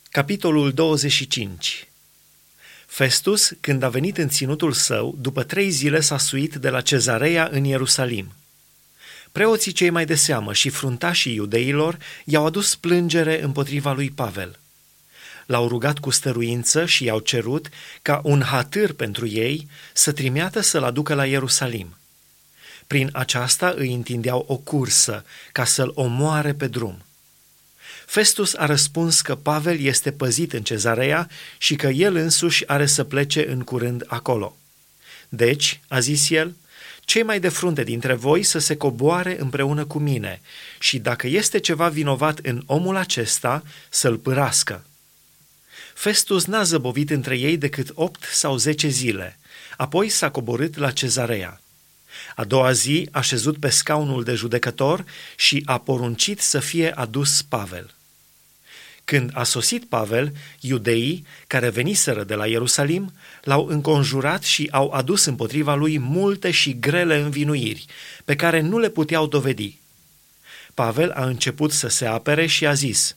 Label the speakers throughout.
Speaker 1: Capitolul 25. Festus, când a venit în ținutul său, după 3 zile s-a suit de la Cezarea în Ierusalim. Preoții cei mai de seamă și fruntașii iudeilor i-au adus plângere împotriva lui Pavel. L-au rugat cu stăruință și i-au cerut ca un hatâr pentru ei să trimeată să-l aducă la Ierusalim. Prin aceasta îi întindeau o cursă ca să-l omoare pe drum. Festus a răspuns că Pavel este păzit în Cezarea și că el însuși are să plece în curând acolo. Deci, a zis el, cei mai de frunte dintre voi să se coboare împreună cu mine și dacă este ceva vinovat în omul acesta, să-l pârască. Festus n-a zăbovit între ei decât 8 sau 10 zile, apoi s-a coborât la Cezarea. A doua zi a șezut pe scaunul de judecător și a poruncit să fie adus Pavel. Când a sosit Pavel, iudeii, care veniseră de la Ierusalim, l-au înconjurat și au adus împotriva lui multe și grele învinuiri, pe care nu le puteau dovedi. Pavel a început să se apere și a zis: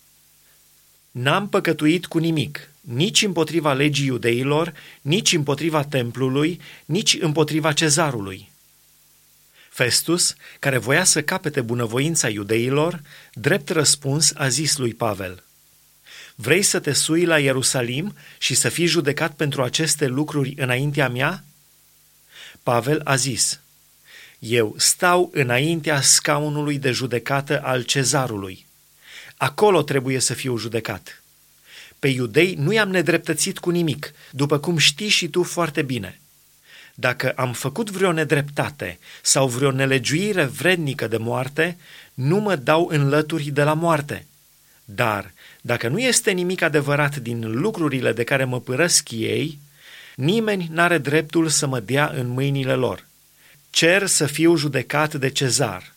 Speaker 1: N-am păcătuit cu nimic, nici împotriva legii iudeilor, nici împotriva templului, nici împotriva cezarului. Festus, care voia să capete bunăvoința iudeilor, drept răspuns a zis lui Pavel: Vrei să te sui la Ierusalim și să fii judecat pentru aceste lucruri înaintea mea? Pavel a zis: Eu stau înaintea scaunului de judecată al cezarului. Acolo trebuie să fiu judecat. Pe iudei nu i-am nedreptățit cu nimic, după cum știi și tu foarte bine. Dacă am făcut vreo nedreptate sau vreo nelegiuire vrednică de moarte, nu mă dau în lături de la moarte. Dar, dacă nu este nimic adevărat din lucrurile de care mă părăsc ei, nimeni n-are dreptul să mă dea în mâinile lor. Cer să fiu judecat de cezar.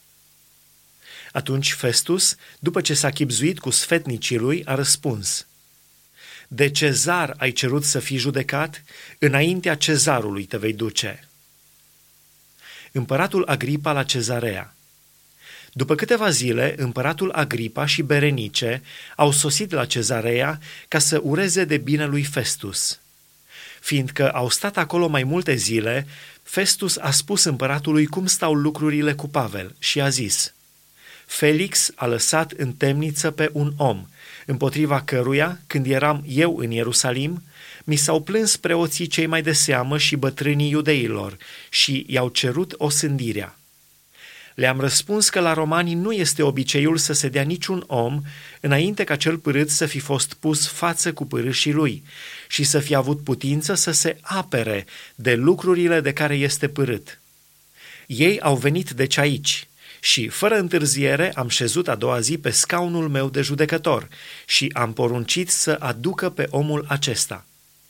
Speaker 1: Atunci Festus, după ce s-a chibzuit cu sfetnicii lui, a răspuns: De cezar ai cerut să fii judecat? Înaintea cezarului te vei duce. Împăratul Agripa la Cezarea. După câteva zile, împăratul Agripa și Berenice au sosit la Cezarea ca să ureze de bine lui Festus. Fiindcă au stat acolo mai multe zile, Festus a spus împăratului cum stau lucrurile cu Pavel și a zis: Felix a lăsat în temniță pe un om, împotriva căruia, când eram eu în Ierusalim, mi s-au plâns preoții cei mai de seamă și bătrânii iudeilor și i-au cerut osândirea. Le-am răspuns că la romani nu este obiceiul să se dea niciun om înainte ca cel pârât să fi fost pus față cu pârâșii lui și să fi avut putință să se apere de lucrurile de care este pârât. Ei au venit deci aici și, fără întârziere, am șezut a doua zi pe scaunul meu de judecător și am poruncit să aducă pe omul acesta.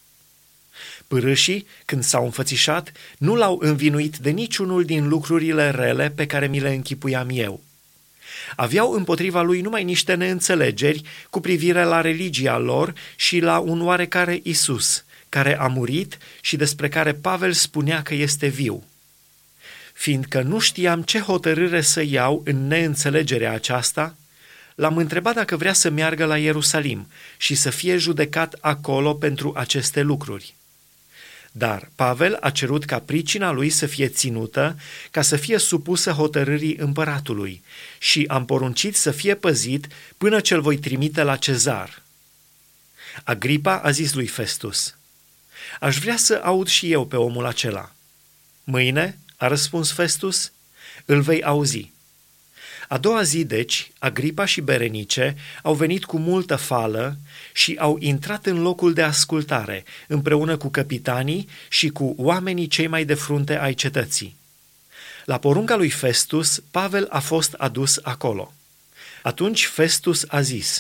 Speaker 1: Pârâșii, când s-au înfățișat, nu l-au învinuit de niciunul din lucrurile rele pe care mi le închipuiam eu. Aveau împotriva lui numai niște neînțelegeri cu privire la religia lor și la un oarecare Isus, care a murit și despre care Pavel spunea că este viu. Fiindcă nu știam ce hotărâre să iau în neînțelegerea aceasta, l-am întrebat dacă vrea să meargă la Ierusalim și să fie judecat acolo pentru aceste lucruri. Dar Pavel a cerut ca pricina lui să fie ținută, ca să fie supusă hotărârii împăratului și am poruncit să fie păzit până ce-l voi trimite la cezar. Agripa a zis lui Festus: Aș vrea să aud și eu pe omul acela. Mâine, a răspuns Festus, îl vei auzi. A doua zi, deci, Agripa și Berenice au venit cu multă fală și au intrat în locul de ascultare, împreună cu căpitanii și cu oamenii cei mai de frunte ai cetății. La porunca lui Festus, Pavel a fost adus acolo. Atunci Festus a zis: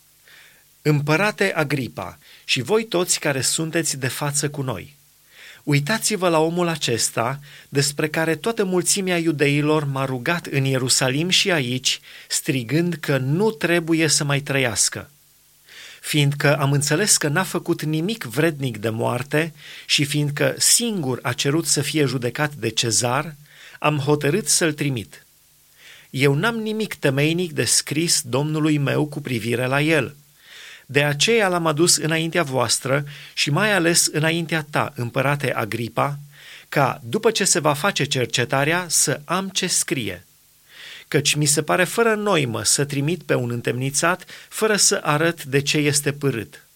Speaker 1: Împărate Agripa și voi toți care sunteți de față cu noi, uitați-vă la omul acesta, despre care toată mulțimea iudeilor m-a rugat în Ierusalim și aici, strigând că nu trebuie să mai trăiască. Fiindcă am înțeles că n-a făcut nimic vrednic de moarte și fiindcă singur a cerut să fie judecat de cezar, am hotărât să-l trimit. Eu n-am nimic temeinic de scris Domnului meu cu privire la el, De aceea l-am adus înaintea voastră și mai ales înaintea ta, împărate Agripa, ca, după ce se va face cercetarea, să am ce scrie. Căci mi se pare fără noimă să trimit pe un întemnițat fără să arăt de ce este pârât.